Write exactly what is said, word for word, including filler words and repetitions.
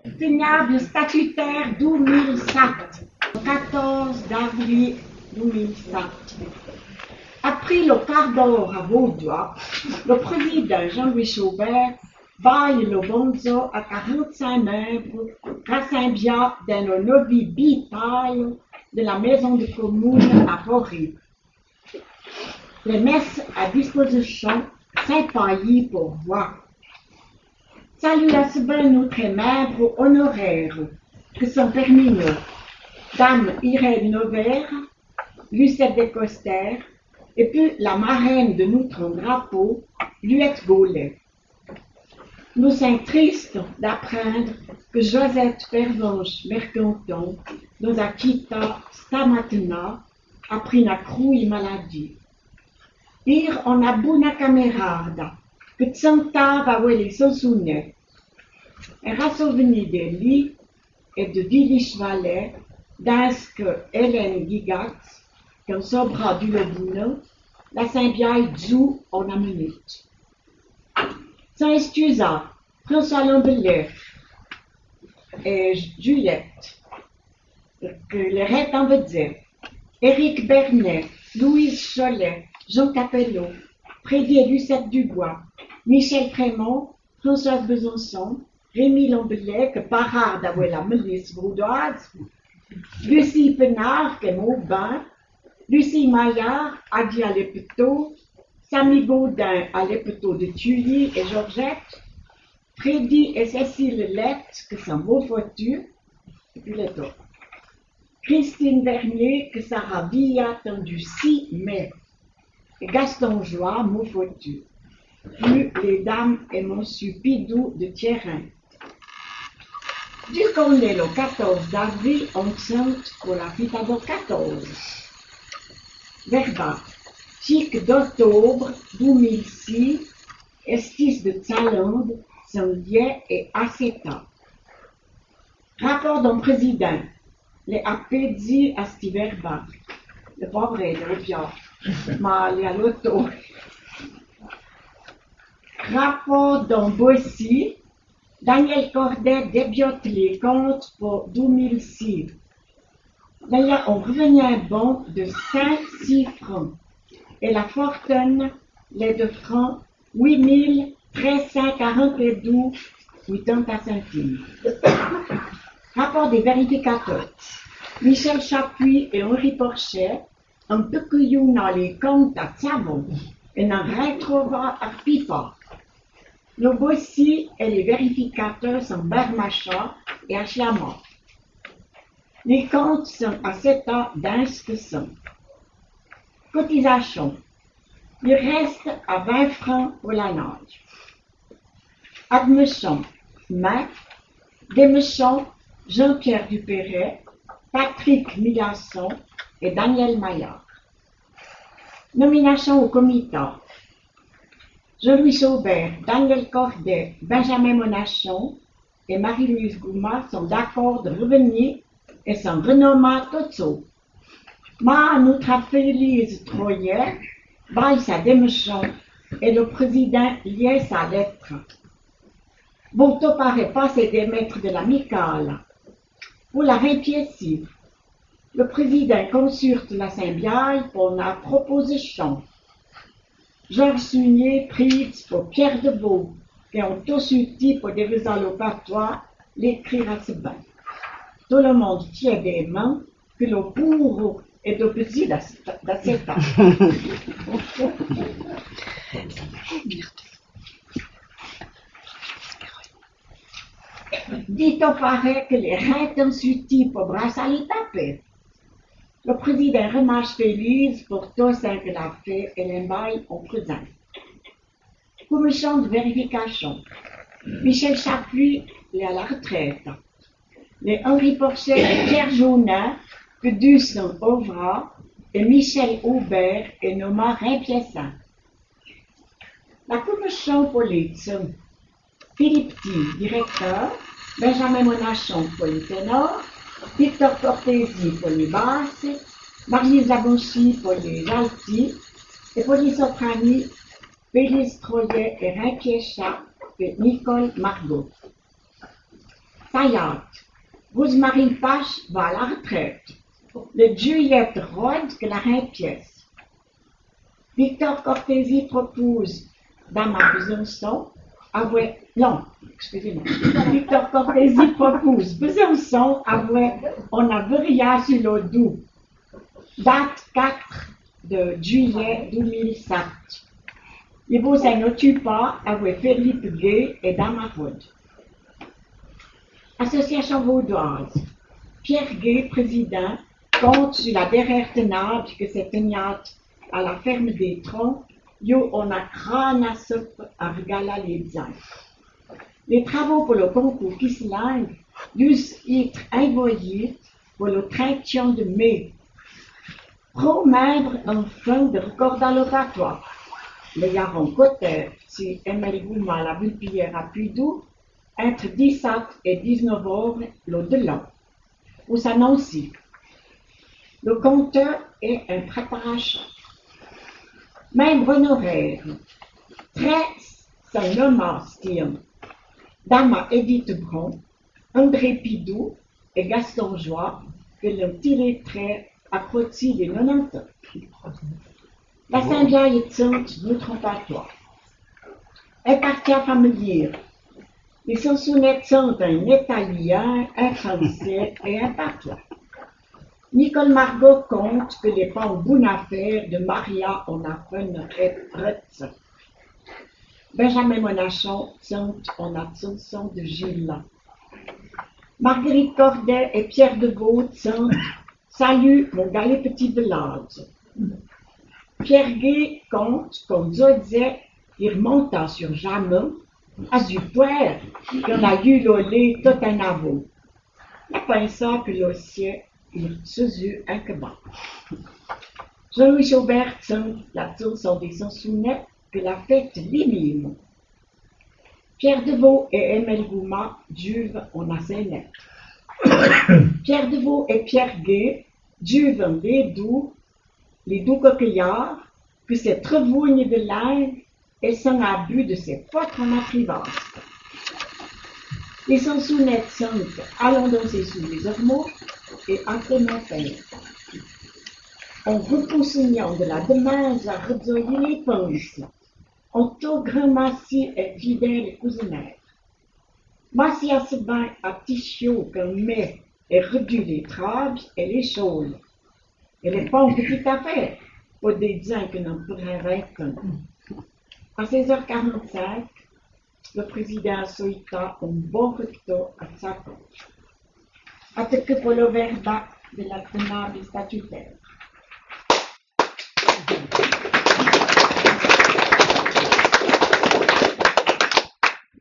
Tenable statutaire deux mille sept, quatorze avril deux mille sept. Après le quart d'heure à Vaudois, le président Jean-Louis Chaubert baille le bonzo à quarante-cinq membres rassemblés dans le lobby bipale de la maison de commune à Paris. Les messes à disposition s'empaillent pour voir. Salut à ce bon notre membres honoraires que sont parmi nous Dame Irène Novaire, Lucette Descoster, et puis la marraine de notre drapeau, Luette Gaulet. Nous sommes tristes d'apprendre que Josette Pervenche Mercanton nous a quitté stamatena après une crouille maladie. Ir on a buona camerada, que sentava quelli sosune. Era souvenu de lui et de Vilich Valais, d'Ask Hélène Gigatz, qu'un sobra du Lobino, la Saint-Biaille Zou en a minute. Saint Estusa, François Lambelais et Juliette, que le reste en veut dire, Éric Bernet, Louise Cholet, Jean Capello, Frédéric et Lucette Dubois, Michel Crémont, Françoise Besançon, Rémi Lambelais, que parard d'avoir la milice vaudoise, Lucie Penard, que Maubin, Lucie Maillard, Adi à l'Épeteau, Samy Gaudin à l'Épeteau de Tully et Georgette, Freddy et Cécile Lette, que sont Beaufoutu, et puis les autres. Christine Vernier, que Sarah Villa, du six mai, et Gaston Joie, Beaufoutu. Plus les dames et monsieur Pidou de Thierin. Du qu'on est le quatorze avril, on chante pour la fita do quatorze. Verba, chic d'octobre deux mille six, estis de Tsalande, Sandier et Aceta. Rapport d'un président, les appédis à sti verba. Le pauvre est le piard, ma les à l'auto. Rapport d'un Boissy, Daniel Cordet débute les comptes pour deux mille six. D'ailleurs, on revenait bon de cinq six francs. Et la fortune, les deux francs, huit mille treize cent quarante-deux quatre-vingt-dix centimes. Rapport des vérificateurs. Michel Chapuis et Henri Porchet, un peu couillou dans les comptes à Savon et un rétrova à Pipa. Le Boissy et les vérificateurs sont Bermacha et Achlama. Les comptes sont à sept ans d'inscription. Cotisation. Il reste à vingt francs pour la nage. Admission. Mac. Démission. Jean-Pierre Dupéret, Patrick Milasson et Daniel Maillard. Nomination au comité. Jean-Louis Chaubert, Daniel Cordet, Benjamin Monachon et Marie-Louise Goumas sont d'accord de revenir et sont renommés Totso. Ma notre Félise Troyer baille sa démission et le président lie sa lettre. Bonto paraît pas se démettre de l'amicale. Pour la répiétie, le président consulte la Saint-Biaille pour la proposition. Georges Sunier prie pour Pierre de Beau, qui ont tous uti pour des patois, l'écrire à ce bain. Tout le monde tient des mains que le pour est de petit d'aceta. Dit-on paraît que les reins ont suti pour brasser les taper. Le président remarche Félix pour tout ce qu'il a fait et l'emballe en présent. Commission de vérification. Michel Chapuis est à la retraite. Les Henri Porchet et Pierre Jaunin, que Dusson Ovra, et Michel Aubert et nommé Rein-Piessin. La commission police. Philippe T, directeur, Benjamin Monachon pour les ténors, Victor Cortési pour les basses, Marie Zabonchi pour les altis, et pour les soprani, Félix Troyer et Rein-Piéchat et Nicole Margot. Tayat. Rosemarine Pache va à la retraite. Le Juliette Rod que la reine pièce. Victor Cortési propose Dame à Besançon. Avoué, non, excusez-moi. Victor Cortési propose Besançon. Avoué, on a rien sur l'eau doux. Date quatre de juillet deux mille sept. Les beaux n'occupent pas avec Philippe Gay et Damarod. Association vaudoise. Pierre Gay, président, compte sur la derrière tenable que c'est tenante à la ferme des troncs, yo on a crâne à soupe à regaler les biens. Les travaux pour le concours qui se langue, doivent être envoyés pour le trente de mai. Pro membre en fin de record à l'oratoire. Le Yaron Cotter, si Emile Gouma la Vulpillère à Pudou, entre dix-sept et dix-neuf heures l'au-delà. Où s'annonce. Le compteur est un préparation. Membre honoraire. Très saint Style. Dama Edith Bron, André Pidou et Gaston Joie, que l'on tiré très à côté des quatre-vingt-dix. La Saint-Jean est sainte, ne trompe pas toi. Un quartier familier. Les chansonnettes sont un italien, un français et un patois. Nicole Margot compte que les pas en bonne affaire de Maria en apprennent retraite. Benjamin Monachon chante en a chanson de Gilles. Marguerite Cordet et Pierre Deveau chantent Salut mon galet petit village. Pierre Gay compte, comme je disais, il remonta sur jamais à du poire qu'on a eu l'olé tout un avou. La pensant que l'océan il se yeux un kebab. Jean-Louis Chaubert chante la chanson des chansonnettes que la fête l'imime. Pierre Deveau et Emile Gouma juvent en assénette. Pierre Deveau et Pierre Gay juvent les doux, les doux coquillards, que cette trevougne de l'Inde et son abus de ses potes en apprivance. Les chansonnettes chantent Allons danser sous les ormeaux et Entre mon père. En repoussignant de la demande à redoyer les pinces, en tout grand massi est fidèle et cousinère. Massi à ce bain à petit chiot qu'un met et réduit les trabes et les chaules. Et les pas une petite affaire pour des diens que n'en pourrait vaincre. À seize heures quarante-cinq, le président Soïta un bon recto à sa compte. Attaque pour le verba de la tenable statutaire.